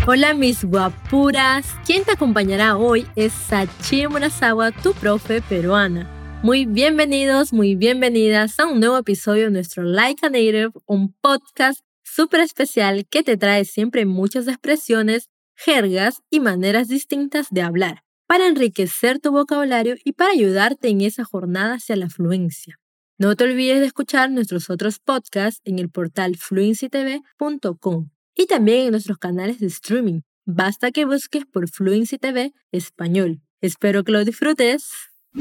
Hola mis guapuras, quien te acompañará hoy es Sachi Murasawa, tu profe peruana. Muy bienvenidos, muy bienvenidas a un nuevo episodio de nuestro Like a Native, un podcast súper especial que te trae siempre muchas expresiones, jergas y maneras distintas de hablar, para enriquecer tu vocabulario y para ayudarte en esa jornada hacia la fluencia. No te olvides de escuchar nuestros otros podcasts en el portal fluencytv.com. Y también en nuestros canales de streaming. Basta que busques por Fluency TV Español. Espero que lo disfrutes.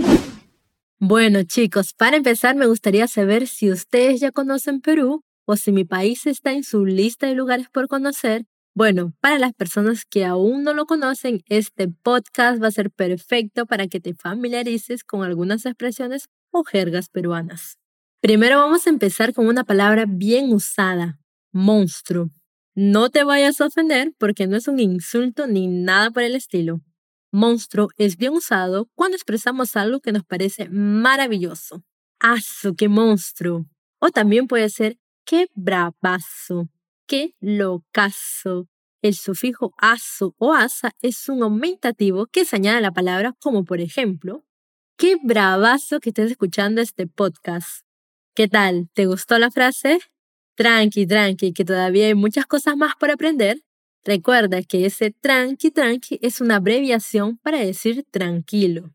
Bueno, chicos, para empezar me gustaría saber si ustedes ya conocen Perú o si mi país está en su lista de lugares por conocer. Bueno, para las personas que aún no lo conocen, este podcast va a ser perfecto para que te familiarices con algunas expresiones o jergas peruanas. Primero vamos a empezar con una palabra bien usada, monstruo. No te vayas a ofender porque no es un insulto ni nada por el estilo. Monstruo es bien usado cuando expresamos algo que nos parece maravilloso. ¡Aso, qué monstruo! O también puede ser qué bravazo, qué locazo. El sufijo aso o asa es un aumentativo que se añade a la palabra, como por ejemplo, qué bravazo que estés escuchando este podcast. ¿Qué tal? ¿Te gustó la frase? Tranqui, que todavía hay muchas cosas más por aprender. Recuerda que ese tranqui es una abreviación para decir tranquilo.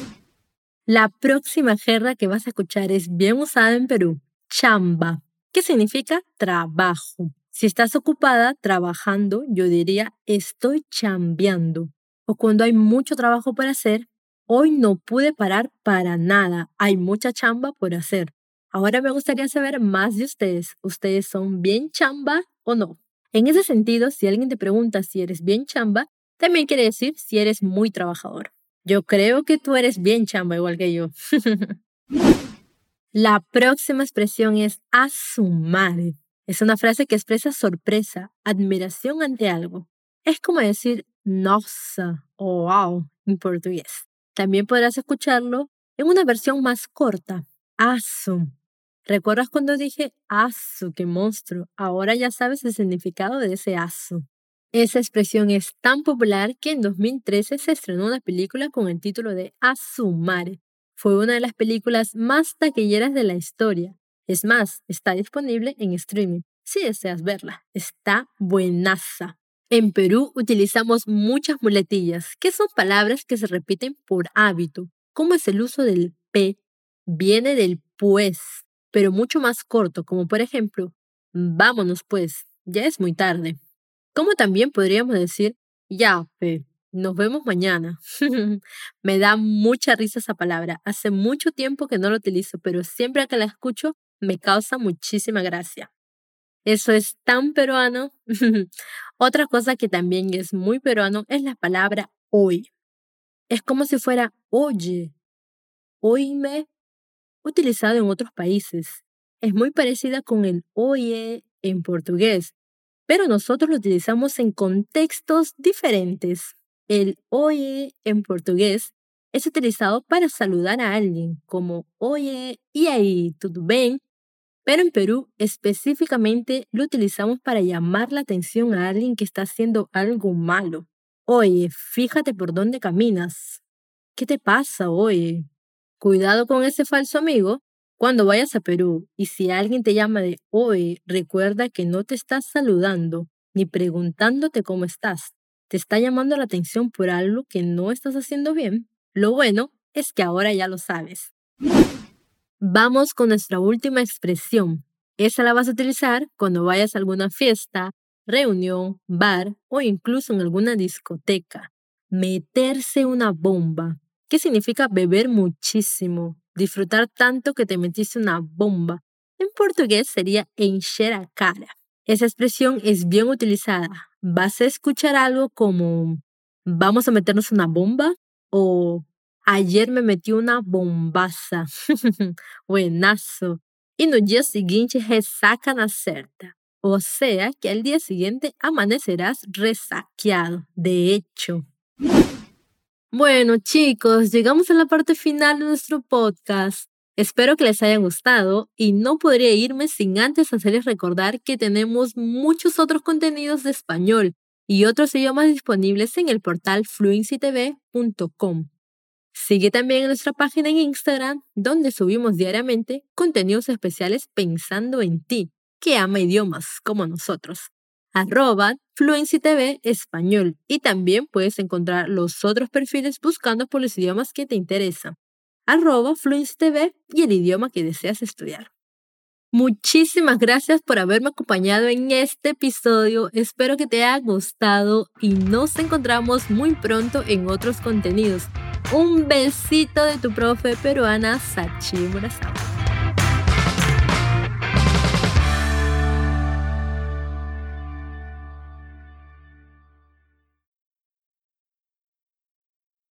La próxima jerga que vas a escuchar es bien usada en Perú, chamba, que significa trabajo. Si estás ocupada trabajando, yo diría estoy chambeando. O cuando hay mucho trabajo por hacer, hoy no pude parar para nada, hay mucha chamba por hacer. Ahora me gustaría saber más de ustedes. ¿Ustedes son bien chamba o no? En ese sentido, si alguien te pregunta si eres bien chamba, también quiere decir si eres muy trabajador. Yo creo que tú eres bien chamba igual que yo. La próxima expresión es a su madre. Es una frase que expresa sorpresa, admiración ante algo. Es como decir nossa o wow en portugués. También podrás escucharlo en una versión más corta, asu. ¿Recuerdas cuando dije asu, qué monstruo? Ahora ya sabes el significado de ese asu. Esa expresión es tan popular que en 2013 se estrenó una película con el título de A su madre. Fue una de las películas más taquilleras de la historia. Es más, está disponible en streaming, si deseas verla. Está buenaza. En Perú utilizamos muchas muletillas, que son palabras que se repiten por hábito, como es el uso del p, viene del pues, pero mucho más corto, como por ejemplo, vámonos pues, ya es muy tarde. Como también podríamos decir, ya, pe, nos vemos mañana. Me da mucha risa esa palabra. Hace mucho tiempo que no la utilizo, pero siempre que la escucho me causa muchísima gracia. Eso es tan peruano. Otra cosa que también es muy peruano es la palabra hoy. Es como si fuera oye, oíme, utilizado en otros países. Es muy parecida con el oye en portugués, pero nosotros lo utilizamos en contextos diferentes. El oye en portugués es utilizado para saludar a alguien, como oye, y ahí, ¿todo bien? Pero en Perú específicamente lo utilizamos para llamar la atención a alguien que está haciendo algo malo. Oye, fíjate por dónde caminas. ¿Qué te pasa, oye? Cuidado con ese falso amigo cuando vayas a Perú y si alguien te llama de oye, recuerda que no te estás saludando ni preguntándote cómo estás. Te está llamando la atención por algo que no estás haciendo bien. Lo bueno es que ahora ya lo sabes. Vamos con nuestra última expresión. Esa la vas a utilizar cuando vayas a alguna fiesta, reunión, bar o incluso en alguna discoteca. Meterse una bomba. ¿Qué significa beber muchísimo? Disfrutar tanto que te metiste una bomba. En portugués sería encher a cara. Esa expresión es bien utilizada. Vas a escuchar algo como ¿vamos a meternos una bomba? O ayer me metí una bombaça. Buenazo. Y no día seguinte resaca na certa. O sea que al día siguiente amanecerás resaqueado. De hecho. Bueno, chicos, llegamos a la parte final de nuestro podcast. Espero que les haya gustado y no podría irme sin antes hacerles recordar que tenemos muchos otros contenidos de español y otros idiomas disponibles en el portal fluencytv.com. Sigue también en nuestra página en Instagram, donde subimos diariamente contenidos especiales pensando en ti, que ama idiomas como nosotros. @FluencyTV Español, y también puedes encontrar los otros perfiles buscando por los idiomas que te interesan. @FluencyTV y el idioma que deseas estudiar. Muchísimas gracias por haberme acompañado en este episodio. Espero que te haya gustado y nos encontramos muy pronto en otros contenidos. Un besito de tu profe peruana, Sachi Murazao.